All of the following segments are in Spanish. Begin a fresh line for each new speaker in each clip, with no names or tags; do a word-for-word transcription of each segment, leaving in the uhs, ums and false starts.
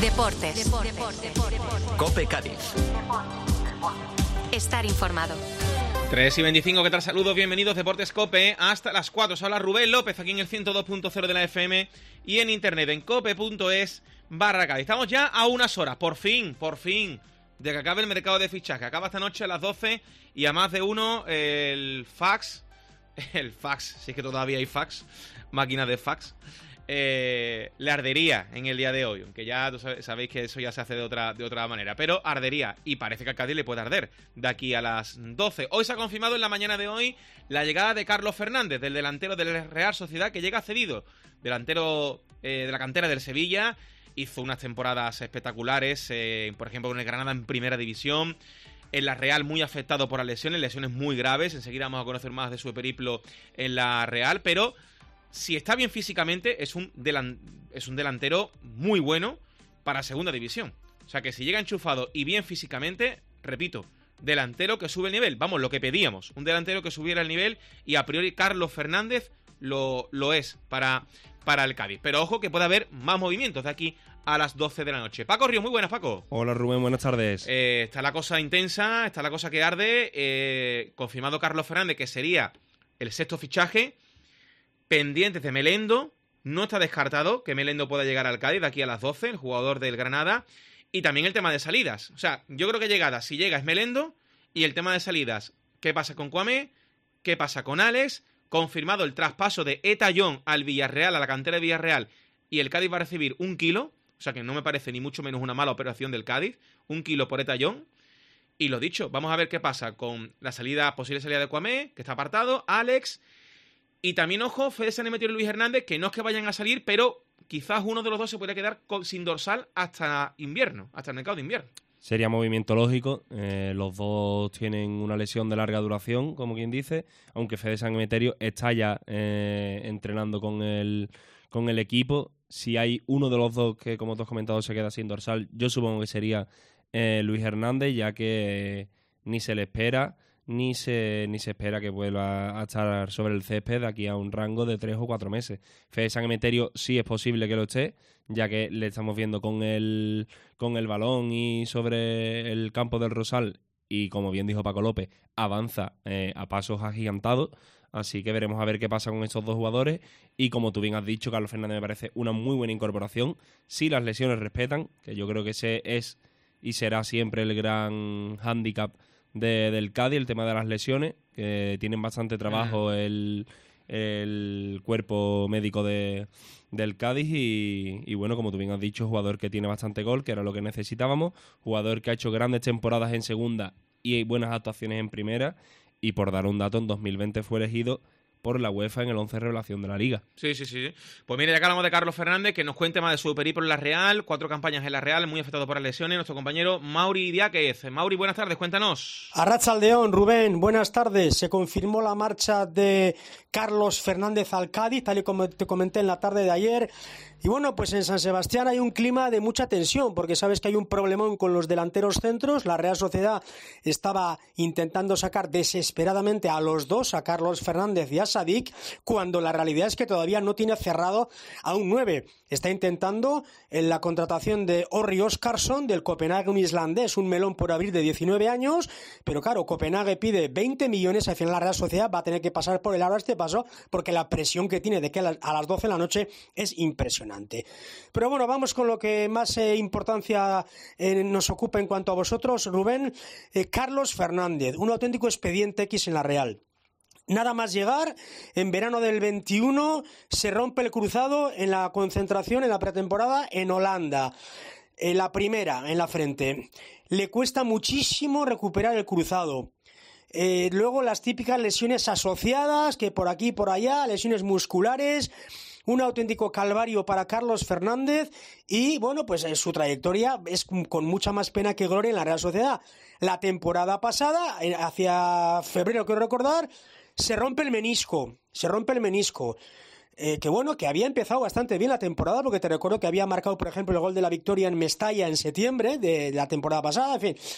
Deportes. Deportes. Deportes.
COPE Cádiz.
Estar informado.
tres y veinticinco, ¿qué tal? Saludos, bienvenidos, Deportes COPE, hasta las cuatro. Se habla Rubén López aquí en el ciento dos punto cero de la F M y en internet en cope punto es barra Cádiz. Estamos ya a unas horas, por fin, por fin, de que acabe el mercado de fichaje. Acaba esta noche a las doce y a más de uno el fax, el fax, si es que todavía hay fax, máquinas de fax, eh, le ardería en el día de hoy, aunque ya sabéis que eso ya se hace de otra, de otra manera, pero ardería y parece que a Cádiz le puede arder de aquí a las doce. Hoy se ha confirmado en la mañana de hoy la llegada de Carlos Fernández, del delantero del Real Sociedad, que llega cedido, delantero eh, de la cantera del Sevilla. Hizo unas temporadas espectaculares, eh, por ejemplo con el Granada en primera división. En la Real muy afectado por las lesiones, lesiones muy graves. Enseguida vamos a conocer más de su periplo en la Real, pero si está bien físicamente, es un, delan- es un delantero muy bueno para segunda división. O sea que si llega enchufado y bien físicamente, repito, delantero que sube el nivel. Vamos, lo que pedíamos, un delantero que subiera el nivel, y a priori Carlos Fernández lo, lo es para, para el Cádiz. Pero ojo que puede haber más movimientos de aquí a las doce de la noche. Paco Ríos, muy buenas, Paco.
Hola Rubén, buenas tardes.
Eh, está la cosa intensa, está la cosa que arde. Eh, confirmado Carlos Fernández, que sería el sexto fichaje. Pendientes de Melendo, no está descartado que Melendo pueda llegar al Cádiz de aquí a las doce, el jugador del Granada, y también el tema de salidas. O sea, yo creo que llegadas, si llega es Melendo, y el tema de salidas, ¿qué pasa con Kwame? ¿Qué pasa con Alex? Confirmado el traspaso de Eta John al Villarreal, a la cantera de Villarreal, y el Cádiz va a recibir un kilo, o sea que no me parece ni mucho menos una mala operación del Cádiz, un kilo por Eta John. Y lo dicho, vamos a ver qué pasa con la salida, posible salida de Kwame, que está apartado, Alex. Y también, ojo, Fede Sanemeterio y Luis Hernández, que no es que vayan a salir, pero quizás uno de los dos se puede quedar con, sin dorsal hasta invierno, hasta el mercado de invierno.
Sería movimiento lógico. Eh, los dos tienen una lesión de larga duración, como quien dice, aunque Fede Sanemeterio está ya eh, entrenando con el, con el equipo. Si hay uno de los dos que, como tú has comentado, se queda sin dorsal, yo supongo que sería eh, Luis Hernández, ya que eh, ni se le espera... Ni se, ni se espera que vuelva a estar sobre el césped de aquí a un rango de tres o cuatro meses. Fede Sanemeterio sí es posible que lo esté, ya que le estamos viendo con el, con el balón y sobre el campo del Rosal, y como bien dijo Paco López, avanza eh, a pasos agigantados. Así que veremos a ver qué pasa con estos dos jugadores. Y como tú bien has dicho, Carlos Fernández me parece una muy buena incorporación. Si las lesiones respetan, que yo creo que ese es y será siempre el gran hándicap De, del Cádiz, el tema de las lesiones, que tienen bastante trabajo el, el cuerpo médico de, del Cádiz y, y bueno, como tú bien has dicho, jugador que tiene bastante gol, que era lo que necesitábamos, jugador que ha hecho grandes temporadas en segunda y buenas actuaciones en primera, y por dar un dato, en dos mil veinte fue elegido por la UEFA en el once revelación de la Liga.
Sí, sí, sí. Pues mira, ya que hablamos de Carlos Fernández, que nos cuente más de su periplo en la Real, cuatro campañas en la Real, muy afectado por las lesiones, nuestro compañero Mauri Diáquez. Mauri, buenas tardes, cuéntanos.
Arratsaldeón, Rubén, buenas tardes. Se confirmó la marcha de Carlos Fernández al Cádiz, tal y como te comenté en la tarde de ayer. Y bueno, pues en San Sebastián hay un clima de mucha tensión, porque sabes que hay un problemón con los delanteros centros. La Real Sociedad estaba intentando sacar desesperadamente a los dos, a Carlos Fernández y a Sadik, cuando la realidad es que todavía no tiene cerrado a un nueve. Está intentando en la contratación de Orri Oskarsson del Copenhague, un islandés, un melón por abrir de diecinueve años, pero claro, Copenhague pide veinte millones, al final la Real Sociedad va a tener que pasar por el aro a este paso, porque la presión que tiene de que a las doce de la noche es impresionante. Pero bueno, vamos con lo que más eh, importancia eh, nos ocupa en cuanto a vosotros, Rubén. eh, Carlos Fernández, un auténtico expediente X en la Real. Nada más llegar, en verano del veintiuno se rompe el cruzado en la concentración, en la pretemporada en Holanda. En la primera, en la frente. Le cuesta muchísimo recuperar el cruzado. Eh, luego las típicas lesiones asociadas, que por aquí y por allá, lesiones musculares. Un auténtico calvario para Carlos Fernández y, bueno, pues eh, su trayectoria es con mucha más pena que gloria en la Real Sociedad. La temporada pasada, eh, hacia febrero, quiero recordar, se rompe el menisco, se rompe el menisco. Eh, que bueno, que había empezado bastante bien la temporada, porque te recuerdo que había marcado, por ejemplo, el gol de la victoria en Mestalla en septiembre de, de la temporada pasada, en fin.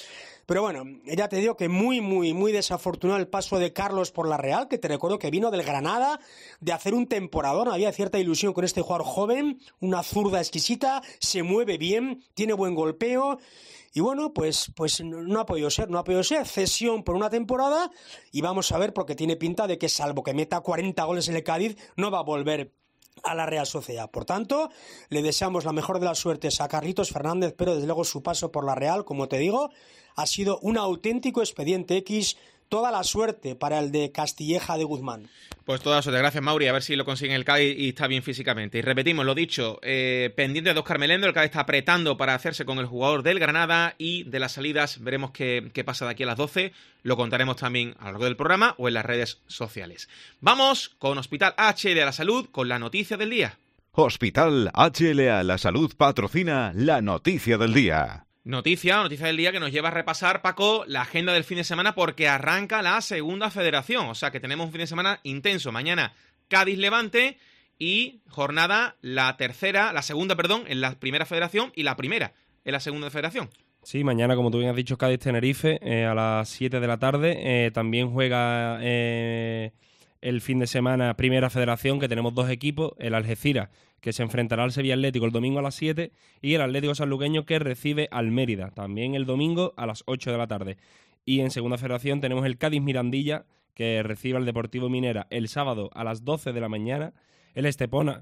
Pero bueno, ya te digo que muy, muy, muy desafortunado el paso de Carlos por la Real, que te recuerdo que vino del Granada, de hacer un temporadón. Había cierta ilusión con este jugador joven, una zurda exquisita, se mueve bien, tiene buen golpeo. Y bueno, pues, pues no ha podido ser, no ha podido ser. Cesión por una temporada y vamos a ver, porque tiene pinta de que salvo que meta cuarenta goles en el Cádiz, no va a volver a la Real Sociedad. Por tanto, le deseamos la mejor de las suertes a Carlitos Fernández, pero desde luego su paso por la Real, como te digo, ha sido un auténtico expediente X. Toda la suerte para el de Castilleja de Guzmán.
Pues toda suerte, gracias Mauri, a ver si lo consigue en el Cádiz y está bien físicamente. Y repetimos, lo dicho, eh, pendiente de Óscar Melendo, el Cádiz está apretando para hacerse con el jugador del Granada y de las salidas veremos qué, qué pasa de aquí a las doce, lo contaremos también a lo largo del programa o en las redes sociales. Vamos con Hospital H L A La Salud con la noticia del día.
Hospital H L A La Salud patrocina la noticia del día.
Noticia, noticia del día que nos lleva a repasar, Paco, la agenda del fin de semana porque arranca la segunda federación. O sea que tenemos un fin de semana intenso. Mañana Cádiz-Levante y jornada la tercera, la segunda, perdón, en la primera federación y la primera en la segunda federación.
Sí, mañana, como tú bien has dicho, Cádiz-Tenerife eh, a las siete de la tarde. Eh, también juega eh, el fin de semana Primera Federación, que tenemos dos equipos, el Algeciras, que se enfrentará al Sevilla Atlético el domingo a las siete, y el Atlético Sanluqueño, que recibe al Mérida, también el domingo a las ocho de la tarde. Y en Segunda Federación tenemos el Cádiz-Mirandilla, que recibe al Deportivo Minera el sábado a las doce de la mañana. El Estepona,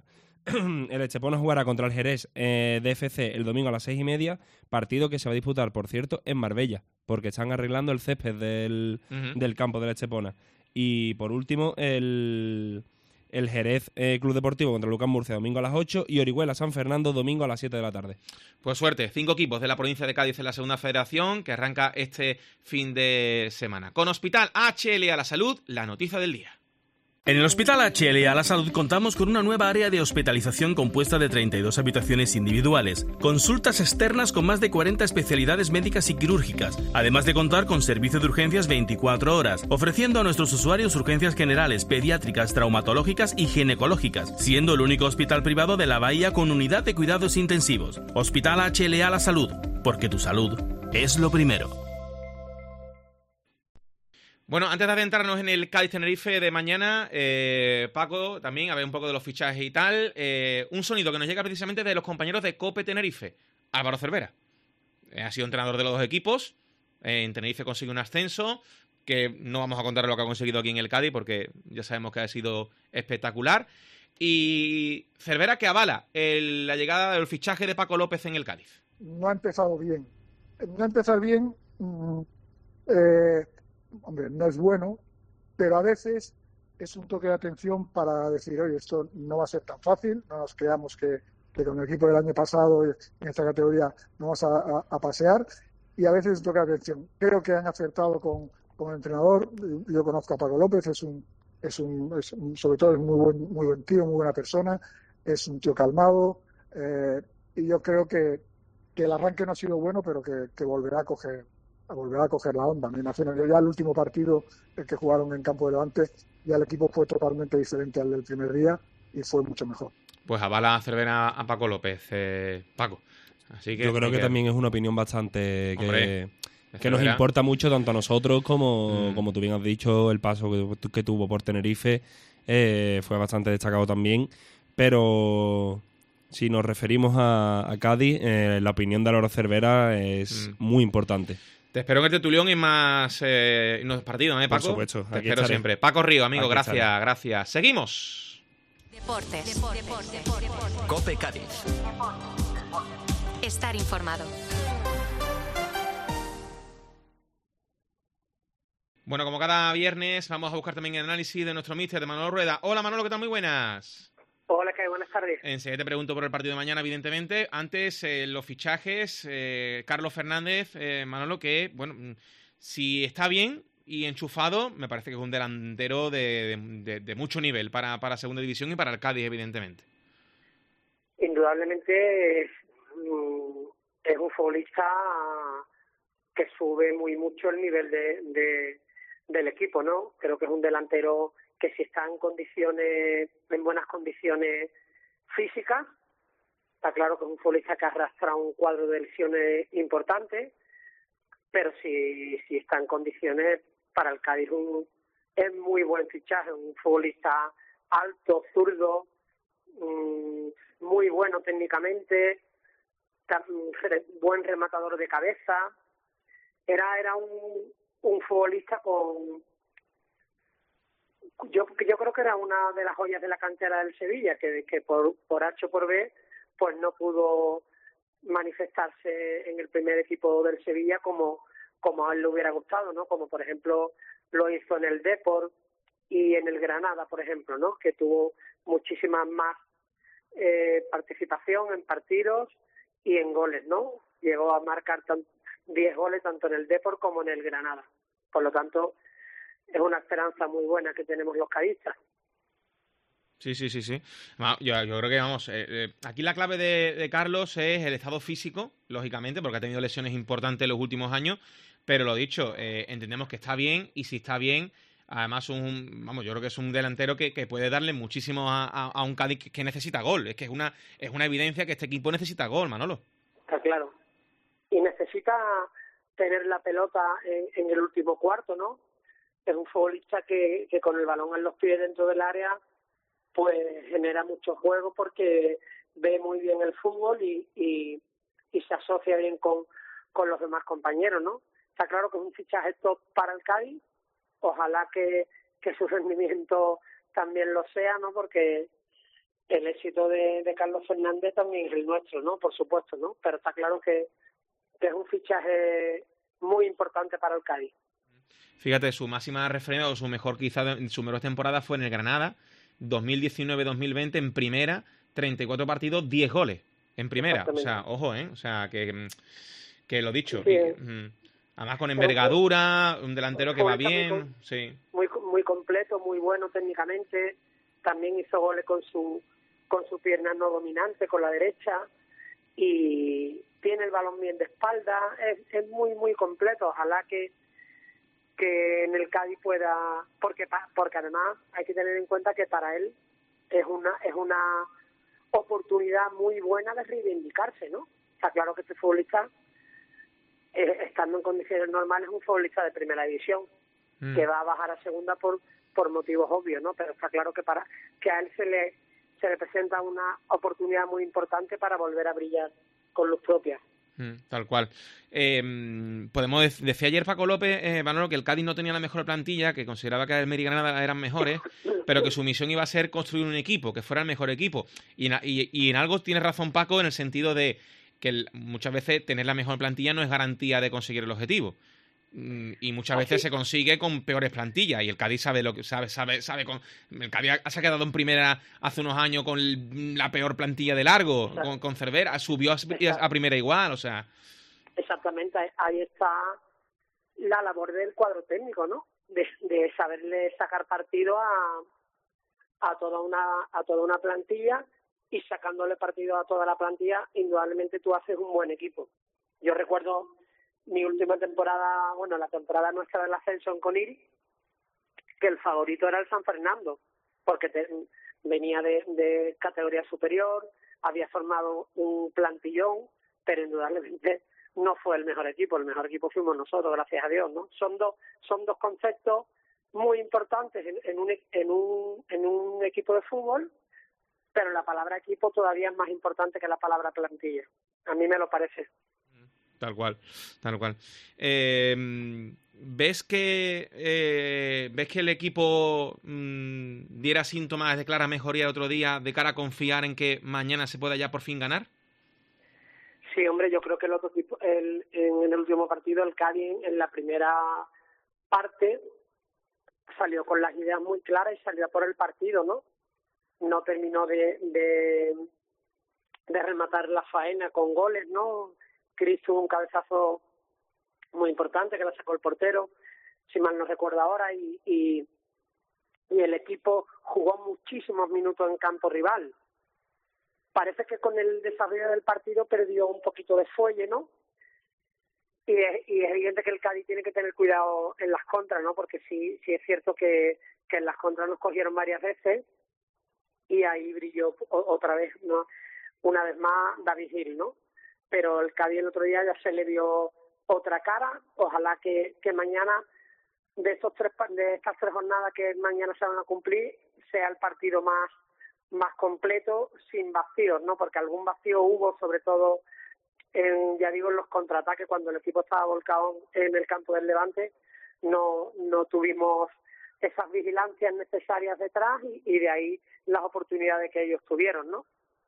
el Estepona jugará contra el Jerez eh, D F C el domingo a las seis y media, partido que se va a disputar, por cierto, en Marbella, porque están arreglando el césped del, uh-huh. del campo del Estepona. Y por último, el... el Jerez eh, Club Deportivo contra Lucas Murcia domingo a las ocho y Orihuela San Fernando domingo a las siete de la tarde.
Pues suerte, cinco equipos de la provincia de Cádiz en la segunda federación que arranca este fin de semana. Con Hospital H L A La Salud, la noticia del día.
En el Hospital H L A La Salud contamos con una nueva área de hospitalización compuesta de treinta y dos habitaciones individuales, consultas externas con más de cuarenta especialidades médicas y quirúrgicas, además de contar con servicio de urgencias veinticuatro horas, ofreciendo a nuestros usuarios urgencias generales, pediátricas, traumatológicas y ginecológicas, siendo el único hospital privado de la Bahía con unidad de cuidados intensivos. Hospital H L A La Salud, porque tu salud es lo primero.
Bueno, antes de adentrarnos en el Cádiz-Tenerife de mañana, eh, Paco, también a ver un poco de los fichajes y tal, eh, un sonido que nos llega precisamente de los compañeros de COPE Tenerife. Álvaro Cervera eh, ha sido entrenador de los dos equipos, eh, en Tenerife consigue un ascenso, que no vamos a contar lo que ha conseguido aquí en el Cádiz, porque ya sabemos que ha sido espectacular. Y Cervera que avala el, la llegada del fichaje de Paco López en el Cádiz.
No ha empezado bien. No ha empezado bien... Mmm, eh... Hombre, no es bueno, pero a veces es un toque de atención para decir, oye, esto no va a ser tan fácil, no nos creamos que, que con el equipo del año pasado en esta categoría no vamos a, a, a pasear, y a veces es un toque de atención. Creo que han acertado con, con el entrenador. Yo conozco a Paco López, es un, es un, es un sobre todo es muy buen, muy buen tío, muy buena persona, es un tío calmado, eh, y yo creo que, que el arranque no ha sido bueno, pero que, que volverá a coger a volver a coger la onda. Me imagino, yo ya el último partido el que jugaron en campo de Levante, ya el equipo fue totalmente diferente al del primer día y fue mucho mejor.
Pues avala a Cervera a Paco López, eh, Paco. Así que
yo creo que, que también es una opinión bastante que,
hombre,
que nos importa mucho tanto a nosotros como,
mm.
como tú bien has dicho, el paso que, que tuvo por Tenerife eh, fue bastante destacado también, pero si nos referimos a, a Cádiz, eh, la opinión de Álvaro Cervera es mm. muy importante.
Te espero en el Tertulión y más eh, en los partidos, ¿eh, Paco?
Por supuesto.
Te espero estaré. siempre. Paco Río, amigo,
aquí
gracias,
estaré.
gracias. Seguimos.
Deportes. Deportes. Deportes. Deportes.
COPE Cádiz.
Estar informado.
Bueno, como cada viernes, vamos a buscar también el análisis de nuestro míster de Manolo Rueda. Hola, Manolo, ¿qué tal? Muy buenas.
Hola, ¿qué? Buenas tardes.
Enseguida te pregunto por el partido de mañana, evidentemente. Antes, eh, los fichajes, eh, Carlos Fernández, eh, Manolo, que, bueno, si está bien y enchufado, me parece que es un delantero de, de, de, de mucho nivel para, para Segunda División y para el Cádiz, evidentemente.
Indudablemente es, es un futbolista que sube muy mucho el nivel de, de, del equipo, ¿no? Creo que es un delantero que si está en condiciones, en buenas condiciones físicas, está claro que es un futbolista que arrastra un cuadro de lesiones importante, pero si, si está en condiciones para el Cádiz un, es muy buen fichaje, un futbolista alto, zurdo, mmm, muy bueno técnicamente, buen rematador de cabeza, era era un, un futbolista con yo yo creo que era una de las joyas de la cantera del Sevilla, que, que por por H o por B pues no pudo manifestarse en el primer equipo del Sevilla como como a él le hubiera gustado, ¿no? Como por ejemplo lo hizo en el Depor y en el Granada, por ejemplo, ¿no? Que tuvo muchísimas más eh, participación en partidos y en goles, ¿no? Llegó a marcar diez goles tanto en el Depor como en el Granada. Por lo tanto, es una esperanza muy buena que tenemos los cadistas.
Sí, sí, sí, sí. Yo, yo creo que, vamos, eh, eh, aquí la clave de, de Carlos es el estado físico, lógicamente, porque ha tenido lesiones importantes en los últimos años, pero lo dicho, eh, entendemos que está bien, y si está bien, además, un, vamos, yo creo que es un delantero que, que puede darle muchísimo a, a, a un Cádiz que, que necesita gol. Es que es una, es una evidencia que este equipo necesita gol, Manolo.
Está claro. Y necesita tener la pelota en, en el último cuarto, ¿no? Es un futbolista que, que con el balón en los pies dentro del área pues genera mucho juego porque ve muy bien el fútbol y, y, y se asocia bien con, con los demás compañeros, ¿no? Está claro que es un fichaje top para el Cádiz, ojalá que, que su rendimiento también lo sea, ¿no? Porque el éxito de, de Carlos Fernández también es el nuestro, ¿no? Por supuesto, ¿no? Pero está claro que, que es un fichaje muy importante para el Cádiz.
Fíjate, su máxima referencia o su mejor quizá su mejor temporada fue en el Granada, dos mil diecinueve dos mil veinte, en primera, treinta y cuatro partidos, diez goles en primera. O sea, ojo, ¿eh? O sea, que, que lo dicho.
Sí,
y, además con envergadura, un delantero que va bien.
Muy,
sí.
muy, muy completo, muy bueno técnicamente. También hizo goles con su con su pierna no dominante, con la derecha. Y tiene el balón bien de espalda. Es, es muy, muy completo. Ojalá que que en el Cádiz pueda, porque porque además hay que tener en cuenta que para él es una es una oportunidad muy buena de reivindicarse, ¿no? Está claro que este futbolista, eh, estando en condiciones normales, es un futbolista de primera división, mm. que va a bajar a segunda por por motivos obvios, ¿no? Pero está claro que para que a él se le se le presenta una oportunidad muy importante para volver a brillar con luz propia.
Tal cual. Eh, podemos dec- decía ayer Paco López, eh, Manolo, que el Cádiz no tenía la mejor plantilla, que consideraba que Almería y Granada eran mejores, pero que su misión iba a ser construir un equipo, que fuera el mejor equipo. Y en, y, y en algo tiene razón Paco, en el sentido de que el, muchas veces tener la mejor plantilla no es garantía de conseguir el objetivo. Y muchas veces se consigue con peores plantillas, y el Cádiz sabe lo que sabe sabe sabe con el Cádiz se ha quedado en primera hace unos años con el, la peor plantilla de largo, con, con Cervera, subió a, a primera igual, o sea.
Exactamente, ahí está la labor del cuadro técnico, ¿no? De, de saberle sacar partido a a toda una a toda una plantilla, y sacándole partido a toda la plantilla, indudablemente tú haces un buen equipo. Yo recuerdo mi última temporada, bueno, la temporada nuestra del ascenso en Conil, que el favorito era el San Fernando, porque te, venía de, de categoría superior, había formado un plantillón, pero indudablemente no fue el mejor equipo. El mejor equipo fuimos nosotros, gracias a Dios, ¿no? Son dos, son dos conceptos muy importantes en, en, un, en, un, en un equipo de fútbol, pero la palabra equipo todavía es más importante que la palabra plantilla. A mí me lo parece.
Tal cual, tal cual. Eh, ¿Ves que eh, ves que el equipo mmm, diera síntomas de clara mejoría el otro día de cara a confiar en que mañana se pueda ya por fin ganar?
Sí, hombre, yo creo que el otro equipo, el, en el último partido, el Cádiz, en la primera parte, salió con las ideas muy claras y salió por el partido, ¿no? No terminó de, de, de rematar la faena con goles, ¿no? Cris tuvo un cabezazo muy importante que la sacó el portero, si mal no recuerdo ahora, y, y, y el equipo jugó muchísimos minutos en campo rival. Parece que con el desarrollo del partido perdió un poquito de fuelle, ¿no? Y es, y es evidente que el Cádiz tiene que tener cuidado en las contras, ¿no? Porque sí, sí es cierto que, que en las contras nos cogieron varias veces, y ahí brilló otra vez, ¿no? Una vez más David Gil, ¿no? Pero el Cádiz el otro día ya se le vio otra cara. Ojalá que, que mañana, de esos tres de estas tres jornadas que mañana se van a cumplir, sea el partido más más completo, sin vacíos, ¿no? Porque algún vacío hubo, sobre todo en, ya digo, en los contraataques, cuando el equipo estaba volcado en el campo del Levante, no no tuvimos esas vigilancias necesarias detrás y, y de ahí las oportunidades que ellos tuvieron, ¿no?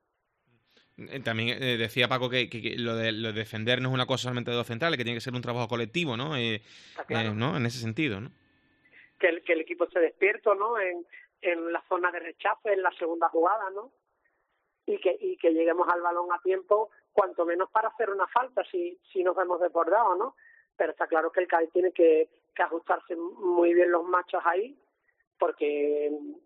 También eh, decía Paco que, que, que lo, de, lo de defender no es una cosa solamente de dos centrales, que tiene que ser un trabajo colectivo, ¿no? Eh,
claro.
eh, ¿no? En ese sentido, ¿no?
Que el, que el equipo esté despierto, ¿no? En, en la zona de rechace, en la segunda jugada, ¿no? Y que y que lleguemos al balón a tiempo, cuanto menos para hacer una falta, si si nos vemos desbordados, ¿no? Pero está claro que el Cádiz tiene que, que ajustarse muy bien los machos ahí, porque en,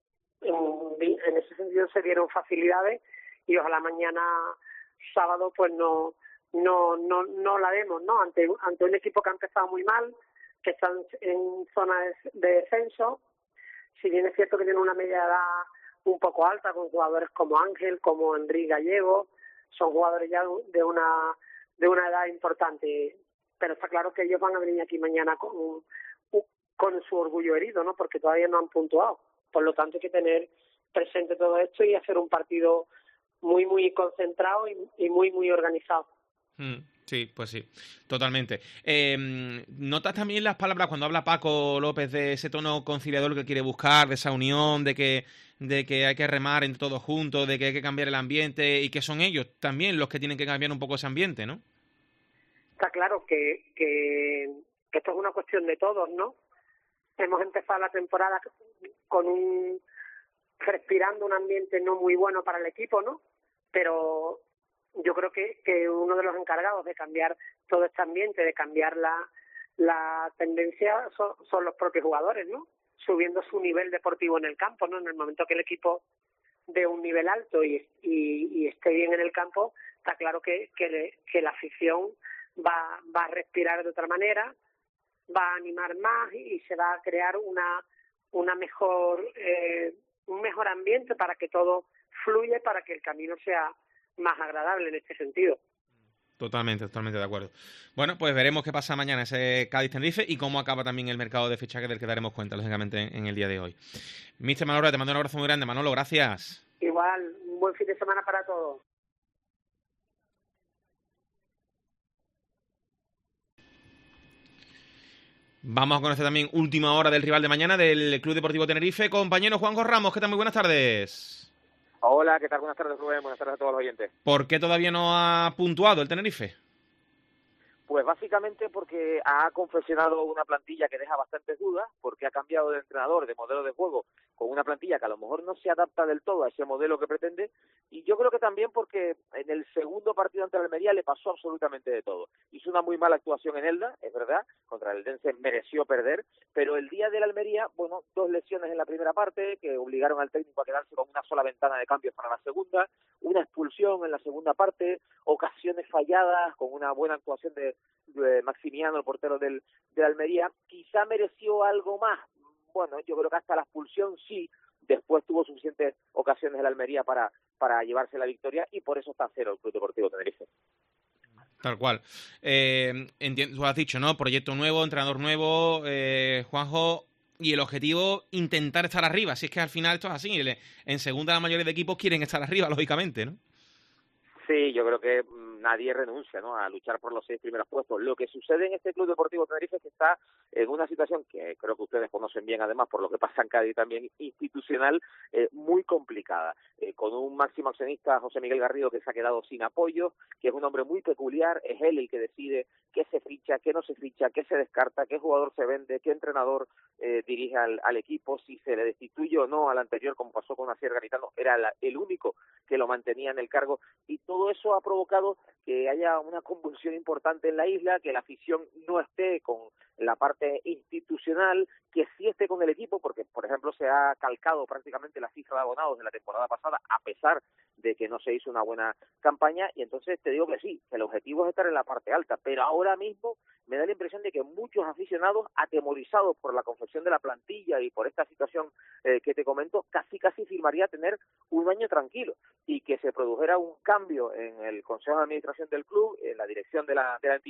en ese sentido se dieron facilidades y ojalá mañana sábado pues no no no no la demos, ¿no? Ante ante un equipo que ha empezado muy mal, que está en zona de, de descenso. Si bien es cierto que tiene una media edad un poco alta, con jugadores como Ángel, como Enrique Gallego, son jugadores ya de una de una edad importante, pero está claro que ellos van a venir aquí mañana con, con su orgullo herido, ¿no? Porque todavía no han puntuado. Por lo tanto hay que tener presente todo esto y hacer un partido muy, muy concentrado y, y muy, muy organizado.
Mm. Sí, pues sí, totalmente. Eh, ¿Notas también las palabras cuando habla Paco López de ese tono conciliador que quiere buscar, de esa unión, de que de que hay que remar entre todos juntos, de que hay que cambiar el ambiente y que son ellos también los que tienen que cambiar un poco ese ambiente, ¿no?
Está claro que, que, que esto es una cuestión de todos, ¿no? Hemos empezado la temporada con un respirando un ambiente no muy bueno para el equipo, ¿no? Pero yo creo que, que uno de los encargados de cambiar todo este ambiente, de cambiar la, la tendencia, son, son los propios jugadores, ¿no? Subiendo su nivel deportivo en el campo, ¿no? En el momento que el equipo de un nivel alto y, y, y esté bien en el campo, está claro que, que, le, que la afición va, va a respirar de otra manera, va a animar más y, y se va a crear una, una mejor, eh, un mejor ambiente para que todo fluya, para que el camino sea más agradable en este sentido.
Totalmente, totalmente de acuerdo. Bueno, pues veremos qué pasa mañana ese Cádiz-Tenerife y cómo acaba también el mercado de fichajes del que daremos cuenta, lógicamente, en el día de hoy. míster Manolo, te mando un abrazo muy grande. Manolo, gracias.
Igual, un buen fin de semana para todos.
Vamos a conocer también última hora del rival de mañana del Club Deportivo Tenerife. Compañero Juanjo Ramos, ¿qué tal? Muy buenas tardes.
Hola, ¿qué tal? Buenas tardes, Rubén. Buenas tardes a todos los oyentes.
¿Por qué todavía no ha puntuado el Tenerife?
Pues básicamente porque ha confeccionado una plantilla que deja bastantes dudas, porque ha cambiado de entrenador, de modelo de juego, con una plantilla que a lo mejor no se adapta del todo a ese modelo que pretende, y yo creo que también porque en el segundo partido ante el Almería le pasó absolutamente de todo. Hizo una muy mala actuación en Elda, es verdad, contra el Eldense mereció perder, pero el día del Almería, bueno, dos lesiones en la primera parte que obligaron al técnico a quedarse con una sola ventana de cambios para la segunda, una expulsión en la segunda parte, ocasiones falladas con una buena actuación de de Maximiano, el portero del de Almería, quizá mereció algo más. Bueno, yo creo que hasta la expulsión sí, después tuvo suficientes ocasiones el Almería para, para llevarse la victoria y por eso está a cero el Club Deportivo Tenerife.
Tal cual. Eh, entiendo, tú has dicho, ¿no? Proyecto nuevo, entrenador nuevo, eh, Juanjo, y el objetivo, intentar estar arriba. Si es que al final esto es así. En segunda la mayoría de equipos quieren estar arriba, lógicamente, ¿no?
Sí, yo creo que nadie renuncia, ¿no?, a luchar por los seis primeros puestos. Lo que sucede en este Club Deportivo Tenerife es que está en una situación que creo que ustedes conocen bien, además, por lo que pasa en Cádiz también, institucional, eh, muy complicada, eh, con un máximo accionista, José Miguel Garrido, que se ha quedado sin apoyo, que es un hombre muy peculiar, es él el que decide qué se ficha, qué no se ficha, qué se descarta, qué jugador se vende, qué entrenador eh, dirige al, al equipo, si se le destituye o no al anterior, como pasó con Asier Garitano, era la, el único que lo mantenía en el cargo, y todo eso ha provocado que haya una convulsión importante en la isla, que la afición no esté con la parte institucional, que sí esté con el equipo, porque, por ejemplo, se ha calcado prácticamente la cifra de abonados de la temporada pasada, a pesar de que no se hizo una buena campaña, y entonces te digo que sí, que el objetivo es estar en la parte alta, pero ahora mismo me da la impresión de que muchos aficionados, atemorizados por la confección de la plantilla y por esta situación eh, que te comento, casi casi firmaría tener un año tranquilo, y que se produjera un cambio en el Consejo de Administración del club, en la dirección de la, de la entidad,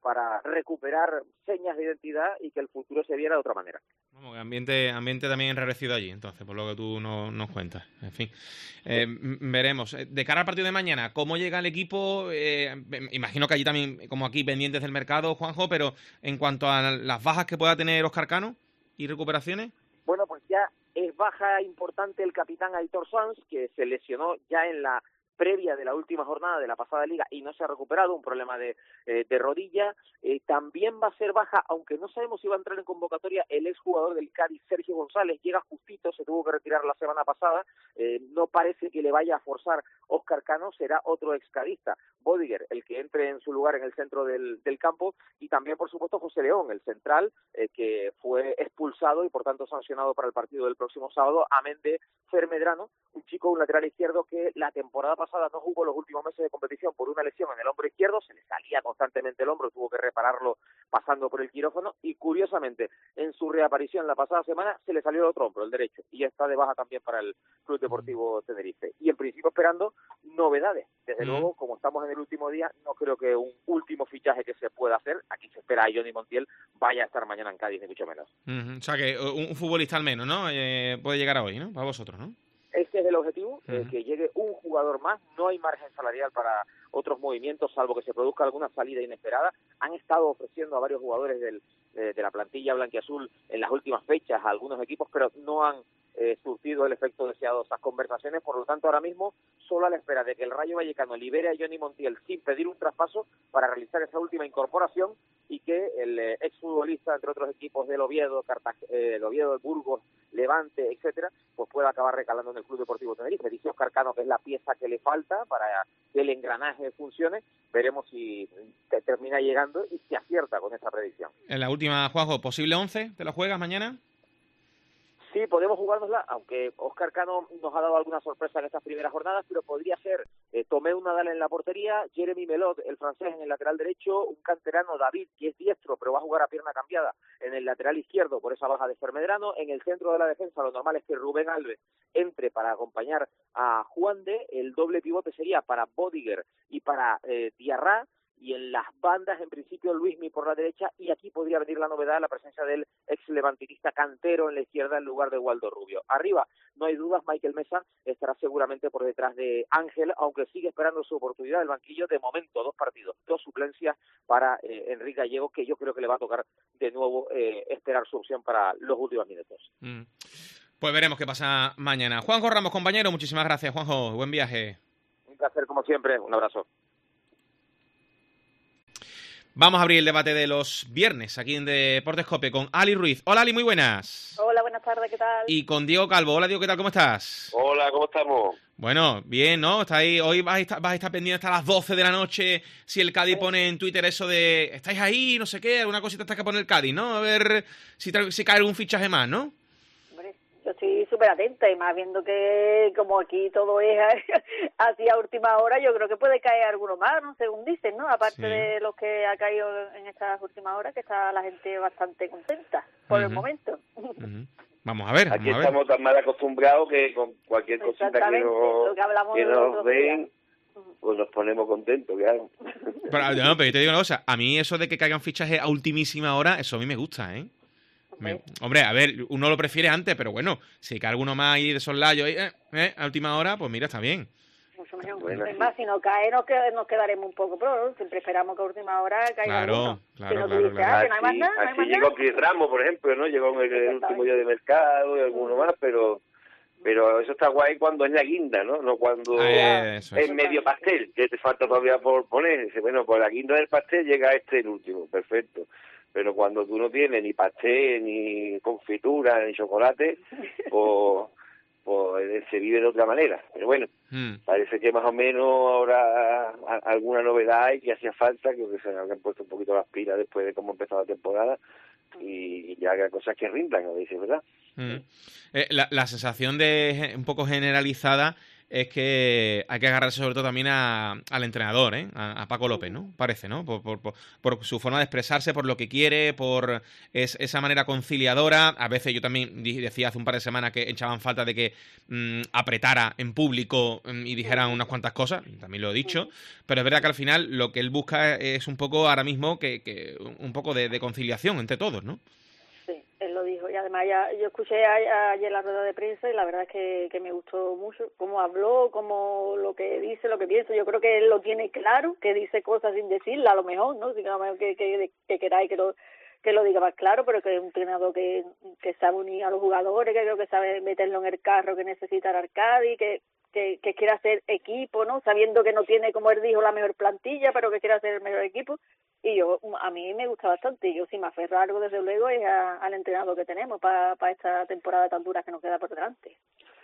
para recuperar señas de identidad y que el futuro se viera de otra manera.
Vamos, ambiente, ambiente también enrarecido allí, entonces, por lo que tú no, nos cuentas. En fin, eh, veremos. De cara al partido de mañana, ¿cómo llega el equipo? Eh, imagino que allí también, como aquí, pendientes del mercado, Juanjo, pero en cuanto a las bajas que pueda tener Óscar Cano y recuperaciones.
Bueno, pues ya es baja importante el capitán Aitor Sanz, que se lesionó ya en la previa de la última jornada de la pasada liga y no se ha recuperado, un problema de, eh, de rodilla. Eh, también va a ser baja, aunque no sabemos si va a entrar en convocatoria, el exjugador del Cádiz, Sergio González. Llega justito, se tuvo que retirar la semana pasada. Eh, no parece que le vaya a forzar Óscar Cano, será otro excadista, Bodiger, el que entre en su lugar en el centro del, del campo. Y también, por supuesto, José León, el central, eh, que fue expulsado y, por tanto, sancionado para el partido del próximo sábado, amén de Fer Medrano, un chico, un lateral izquierdo que la temporada pasada no jugó los últimos meses de competición por una lesión en el hombro izquierdo, se le salía constantemente el hombro, tuvo que repararlo pasando por el quirófano y, curiosamente, en su reaparición la pasada semana se le salió el otro hombro, el derecho, y ya está de baja también para el Club Deportivo Tenerife. Y en principio esperando novedades. Desde mm. luego, como estamos en el último día, no creo que un último fichaje que se pueda hacer, aquí se espera a Johnny Montiel, vaya a estar mañana en Cádiz, ni mucho menos.
Mm-hmm. O sea que un, un futbolista al menos, ¿no? Eh, puede llegar a hoy, ¿no? Para vosotros, ¿no?
Este es el objetivo, uh-huh. eh, que llegue un jugador más. No hay margen salarial para otros movimientos, salvo que se produzca alguna salida inesperada. Han estado ofreciendo a varios jugadores del, eh, de la plantilla blanquiazul en las últimas fechas a algunos equipos, pero no han eh, surtido el efecto deseado esas conversaciones. Por lo tanto, ahora mismo, solo a la espera de que el Rayo Vallecano libere a Johnny Montiel sin pedir un traspaso para realizar esa última incorporación y que el eh, exfutbolista, entre otros equipos del Oviedo, Cartag eh, el Oviedo, Burgos, Levante, etcétera, pues pueda acabar recalando en el Club Deportivo Tenerife. Dice Óscar Cano que es la pieza que le falta para que el engranaje funcione. Veremos si termina llegando y si acierta con esa predicción.
En la última, Juanjo, ¿posible once? ¿Te la juegas mañana?
Sí, podemos jugárnosla, aunque Óscar Cano nos ha dado alguna sorpresa en estas primeras jornadas, pero podría ser eh, Tomeu Nadal en la portería, Jeremy Melot, el francés, en el lateral derecho, un canterano, David, que es diestro, pero va a jugar a pierna cambiada, en el lateral izquierdo por esa baja de Fer Medrano. En el centro de la defensa lo normal es que Rubén Alves entre para acompañar a Juan de, el doble pivote sería para Bodiger y para eh, Diarra, y en las bandas, en principio, Luismi por la derecha, y aquí podría venir la novedad, la presencia del ex levantista Cantero en la izquierda en lugar de Waldo Rubio. Arriba, no hay dudas, Michael Mesa estará seguramente por detrás de Ángel, aunque sigue esperando su oportunidad del banquillo. De momento, dos partidos, dos suplencias para eh, Enrique Gallego, que yo creo que le va a tocar de nuevo eh, esperar su opción para los últimos minutos.
Mm. Pues veremos qué pasa mañana. Juanjo Ramos, compañero, muchísimas gracias, Juanjo. Buen viaje.
Un placer, como siempre. Un abrazo.
Vamos a abrir el debate de los viernes aquí en Deportes Cope con Ali Ruiz. Hola, Ali, muy buenas.
Hola, buenas tardes, ¿qué tal?
Y con Diego Calvo. Hola, Diego, ¿qué tal? ¿Cómo estás?
Hola, ¿cómo estamos?
Bueno, bien, ¿no? Está ahí, hoy vas a estar, vas a estar pendiente hasta las doce de la noche si el Cádiz sí. pone en Twitter eso de ¿estáis ahí? No sé qué, alguna cosita hasta que pone el Cádiz, ¿no? A ver si, si cae algún fichaje más, ¿no?
Yo estoy súper atenta y más viendo que como aquí todo es así a última hora, yo creo que puede caer alguno más, ¿no? Según dicen, ¿no? Aparte sí. de los que ha caído en estas últimas horas, que está la gente bastante contenta por uh-huh. el momento.
Uh-huh. Vamos a ver. Vamos
aquí
a ver.
Estamos tan mal acostumbrados que con cualquier cosita que, no,
lo que, hablamos
que nos ven, pues nos ponemos contentos, claro.
Pero, no, pero yo te digo una cosa, a mí eso de que caigan fichajes a ultimísima hora, eso a mí me gusta, ¿eh? Me, hombre, a ver, uno lo prefiere antes, pero bueno, si cae alguno más ahí de soslayo eh, eh, a última hora, pues mira, está bien.
Mucho mejor. Bueno, es más, si no cae, nos, qued- nos quedaremos un poco, pero siempre esperamos que a última hora caiga
claro,
alguno.
Claro,
si no
claro,
dices,
claro.
ah, que no hay más nada, no hay
así
más
llegó
nada.
Chris Ramos, por ejemplo, ¿no? Llegó en el, el último día de mercado y alguno más, pero pero eso está guay cuando es la guinda, ¿no? No cuando
eh, eso,
es
eso.
medio pastel, que te falta todavía por poner. Dice, bueno, pues la guinda del pastel llega este el último, perfecto. Pero cuando tú no tienes ni pastel, ni confitura, ni chocolate, pues, pues se vive de otra manera. Pero bueno, mm. parece que más o menos ahora alguna novedad hay que hacía falta, que se habían puesto un poquito las pilas después de cómo empezó la temporada y ya haga cosas que rindan, a veces, ¿verdad?
Mm. Eh, la, la sensación de un poco generalizada es que hay que agarrarse sobre todo también a, al entrenador, ¿eh? A, a Paco López, ¿no? Parece, ¿no? Por, por, por, por su forma de expresarse, por lo que quiere, por es, esa manera conciliadora. A veces yo también decía hace un par de semanas que echaban falta de que mmm, apretara en público mmm, y dijera unas cuantas cosas, también lo he dicho, pero es verdad que al final lo que él busca es un poco ahora mismo que, que un poco de, de conciliación entre todos, ¿no?
Él lo dijo y además ya yo escuché ayer la rueda de prensa y la verdad es que, que me gustó mucho cómo habló, cómo lo que dice, lo que piensa. Yo creo que él lo tiene claro, que dice cosas sin decirla a lo mejor, ¿no? Digamos que, que, que queráis que lo que lo diga más claro, pero que es un entrenador que, que sabe unir a los jugadores, que creo que sabe meterlo en el carro que necesita el Arcadi, que Que, que quiere hacer equipo, ¿no? Sabiendo que no tiene, como él dijo, la mejor plantilla, pero que quiere hacer el mejor equipo. Y yo, a mí me gusta bastante. Y yo, si me aferro a algo, desde luego, es a, al entrenador que tenemos para pa esta temporada tan dura que nos queda por delante.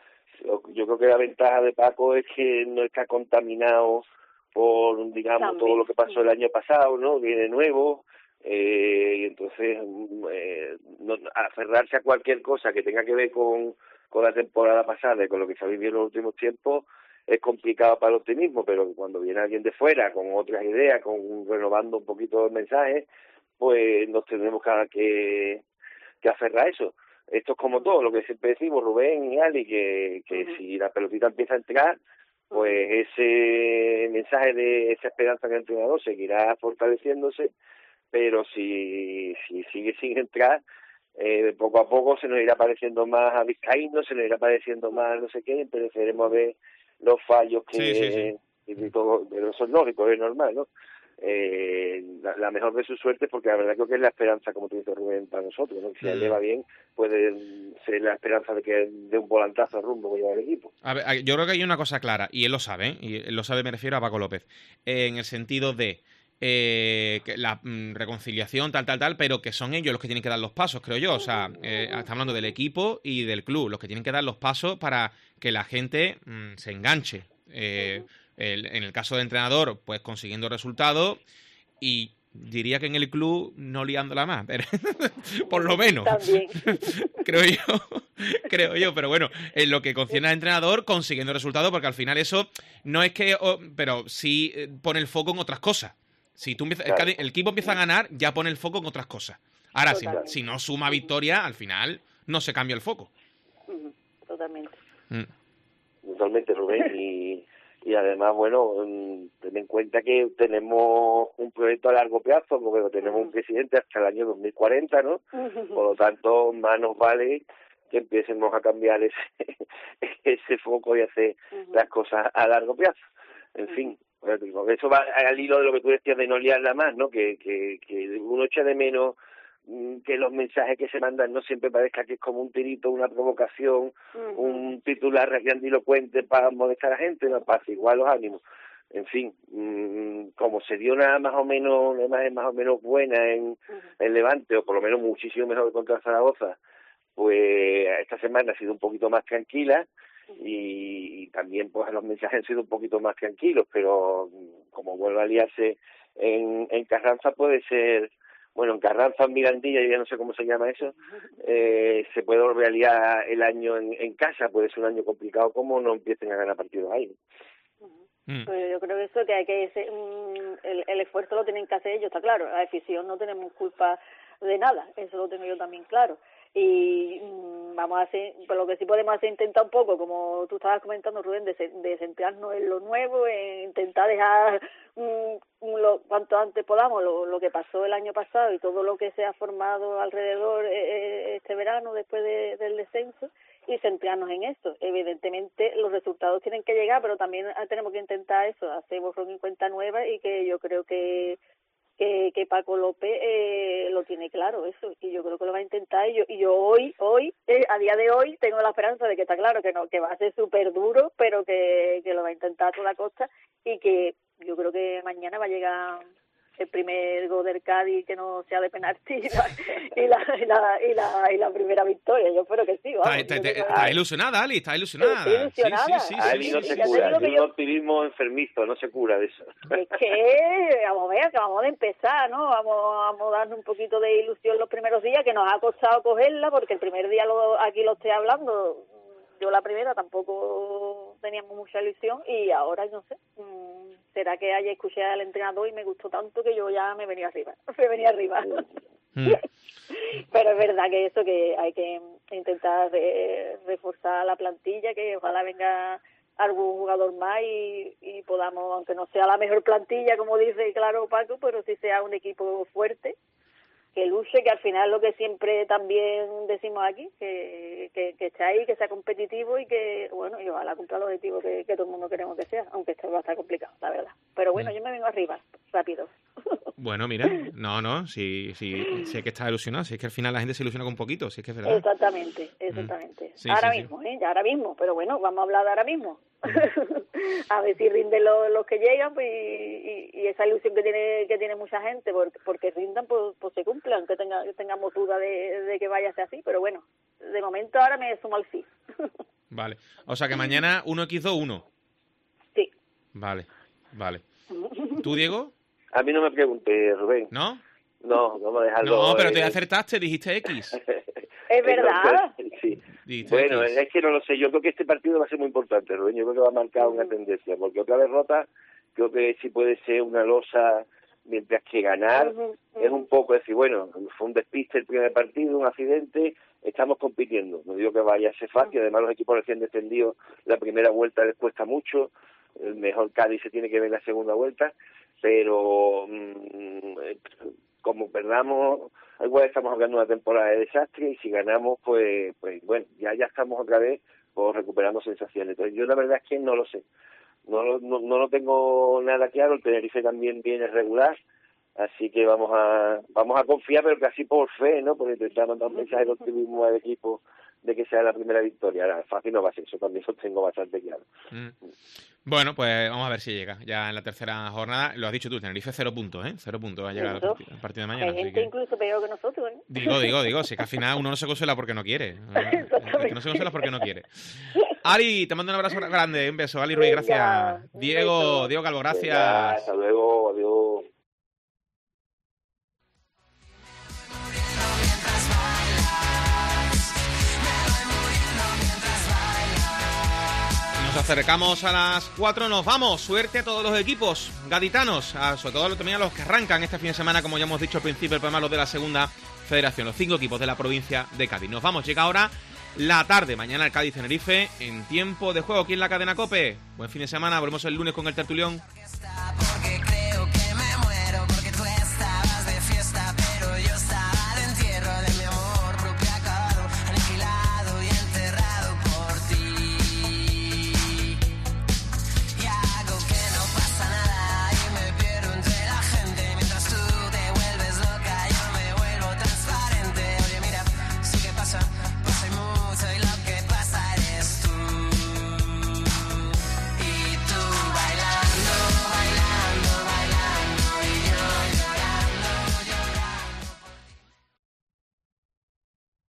Yo creo que la ventaja de Paco es que no está contaminado por, digamos, también todo lo que pasó el año pasado, ¿no? Viene nuevo. Eh, y entonces, eh, no, aferrarse a cualquier cosa que tenga que ver con con la temporada pasada y con lo que se ha vivido en los últimos tiempos es complicado para el optimismo, pero cuando viene alguien de fuera con otras ideas, con renovando un poquito el mensaje, pues nos tendremos que, que aferrar a eso. Esto es como todo, lo que siempre decimos Rubén y Ali, que, que uh-huh. si la pelotita empieza a entrar, pues ese mensaje de esa esperanza en el entrenador seguirá fortaleciéndose, pero si, si sigue sin entrar, Eh, poco a poco se nos irá pareciendo más a Vizcaíno, se nos irá pareciendo más no sé qué, empezaremos a ver los fallos que
sí, sí, sí.
Y, y todo, pero eso es lógico, es normal, ¿no? Eh, la, la mejor de sus suertes, porque la verdad creo que es la esperanza, como tú dices, Rubén, para nosotros, ¿no? Que si mm. le va bien, puede ser la esperanza de que dé un volantazo al rumbo que lleva el equipo.
A ver, yo creo que hay una cosa clara, y él lo sabe, ¿eh? Y él lo sabe, me refiero a Paco López, eh, en el sentido de Eh, que la mm, reconciliación, tal, tal, tal, pero que son ellos los que tienen que dar los pasos, creo yo. O sea, eh, estamos hablando del equipo y del club, los que tienen que dar los pasos para que la gente mm, se enganche. Eh, el, en el caso del entrenador, pues consiguiendo resultados y diría que en el club no liándola más, pero por lo menos. creo yo, creo yo, pero bueno, en lo que concierne al entrenador, consiguiendo resultados, porque al final eso no es que, oh, pero sí pone el foco en otras cosas. Si tú empiezas, claro. el, el equipo empieza a ganar, ya pone el foco en otras cosas. Ahora, si, si no suma victoria, al final no se cambia el foco.
Totalmente.
Mm.
Totalmente, Rubén. Y, y además, bueno, ten en cuenta que tenemos un proyecto a largo plazo, porque tenemos un presidente hasta el año dos mil cuarenta, ¿no? Por lo tanto, más nos vale que empecemos a cambiar ese, ese foco y hacer las cosas a largo plazo. En fin. Eso va al hilo de lo que tú decías de no liarla más, ¿no? Que, que, que uno echa de menos que los mensajes que se mandan no siempre parezca que es como un tirito, una provocación, uh-huh. un titular grandilocuente para molestar a la gente, no pasa igual los ánimos. En fin, mmm, como se dio una más o menos, una imagen más o menos buena en, uh-huh. en Levante, o por lo menos muchísimo mejor que contra Zaragoza, pues esta semana ha sido un poquito más tranquila. Y, y también pues los mensajes han sido un poquito más tranquilos, pero como vuelve a liarse en, en Carranza puede ser, bueno, en Carranza, en Mirandilla, yo ya no sé cómo se llama eso, eh, se puede volver a liar el año en, en casa, puede ser un año complicado como no empiecen a ganar partidos ahí.
Mm. Pues yo creo que eso que hay que ese, mm, el, el esfuerzo lo tienen que hacer ellos, está claro, la afición no tenemos culpa de nada, eso lo tengo yo también claro. Y mmm, vamos a hacer, pues lo que sí podemos hacer, intentar un poco, como tú estabas comentando, Rubén, de, de centrarnos en lo nuevo, en intentar dejar mmm, lo, cuanto antes podamos lo, lo que pasó el año pasado y todo lo que se ha formado alrededor eh, este verano después de, del descenso, y centrarnos en eso. Evidentemente los resultados tienen que llegar, pero también tenemos que intentar eso, hacer borrón y cuenta nueva, y que yo creo que que, que Paco López eh, lo tiene claro eso, y yo creo que lo va a intentar, y yo, y yo hoy, hoy, eh, a día de hoy, tengo la esperanza de que está claro que no, que va a ser súper duro, pero que, que lo va a intentar a toda costa, y que yo creo que mañana va a llegar el primer gol del Cádiz que no sea de penalti y la, y la, y la, y la, y la primera victoria. Yo espero que sí. Vamos,
está, está, está, está ilusionada, Ali, está ilusionada.
Estoy ilusionada.
Sí, sí, sí,
Ali
sí,
no
sí,
se
sí,
cura,
sí,
es un optimismo enfermizo, no se cura de eso.
Es que, vamos a ver, que vamos a empezar, ¿no? Vamos, vamos a darnos un poquito de ilusión los primeros días, que nos ha costado cogerla, porque el primer día lo, aquí lo estoy hablando, yo la primera tampoco teníamos mucha ilusión y ahora no sé, mmm, será que ayer escuché al entrenador y me gustó tanto que yo ya me venía arriba, me venía arriba. Mm. Pero es verdad que eso, que hay que intentar re, reforzar la plantilla, que ojalá venga algún jugador más y, y podamos, aunque no sea la mejor plantilla como dice claro Paco, pero sí sea un equipo fuerte, que luche, que al final es lo que siempre también decimos aquí, que, que, que esté ahí, que sea competitivo y que, bueno, y ojalá cumpla el objetivo que, que todo el mundo queremos que sea, aunque esto va a estar complicado, la verdad. Pero bueno, mm. yo me vengo arriba, rápido.
Bueno, mira, no, no, si, si, si es que estás ilusionado, si es que al final la gente se ilusiona con un poquito, si es que es verdad.
Exactamente, exactamente.
Mm. Sí,
ahora
sí,
mismo,
sí.
¿eh? Ya ahora mismo, pero bueno, vamos a hablar de ahora mismo. A ver si rinden los, los que llegan, pues, y, y, y esa ilusión que tiene que tiene mucha gente, porque, porque rindan, pues, pues se cumple, aunque tenga, tengamos duda de, de que vaya a ser así, pero bueno, de momento ahora me sumo al sí.
Vale, o sea que mañana uno equis dos uno.
Sí.
Vale, vale. ¿Tú, Diego?
A mí no me pregunté, Rubén.
¿No?
No, vamos a dejarlo.
No, pero
eh,
te acertaste, dijiste X.
Es verdad.
Sí.
Dijiste
Bueno,
X.
es que no lo sé. Yo creo que este partido va a ser muy importante, Rubén. Yo creo que va a marcar una tendencia, porque otra derrota creo que sí puede ser una losa, mientras que ganar uh-huh, uh-huh. es un poco decir, bueno, fue un despiste el primer partido, un accidente, estamos compitiendo. No digo que vaya a ser fácil, además los equipos recién descendidos, la primera vuelta les cuesta mucho, el mejor Cádiz se tiene que ver en la segunda vuelta, pero mmm, como perdamos, igual estamos hablando de una temporada de desastre y si ganamos, pues, pues bueno, ya ya estamos otra vez pues, recuperando sensaciones. Entonces yo la verdad es que no lo sé, no, no, no lo tengo nada claro, el Tenerife también viene regular, así que vamos a vamos a confiar, pero casi por fe, ¿no? Porque intentar mandar un mensaje de optimismo al equipo de que sea la primera victoria. Ahora, fácil no va a ser, eso también lo tengo bastante claro.
Mm. Bueno, pues vamos a ver si llega ya en la tercera jornada. Lo has dicho tú, Tenerife cero puntos, ¿eh? Cero puntos va a llegar al partido, al partido de mañana.
Hay gente que... incluso peor que nosotros, ¿eh?
Digo, digo, digo, si es que al final uno no se consuela porque no quiere. El que no se consuela porque no quiere. Ali, te mando un abrazo grande, un beso. Ali Ruiz, gracias.
Venga,
Diego, Diego Calvo, gracias.
Venga, hasta luego, adiós.
Nos acercamos a las cuatro, nos vamos. Suerte a todos los equipos gaditanos, a, sobre todo también a los que arrancan este fin de semana, como ya hemos dicho al principio, el programa los de la segunda federación, los cinco equipos de la provincia de Cádiz. Nos vamos, llega ahora la tarde, mañana el Cádiz-Tenerife en tiempo de juego aquí en la cadena COPE. Buen fin de semana, volvemos el lunes con el tertulión.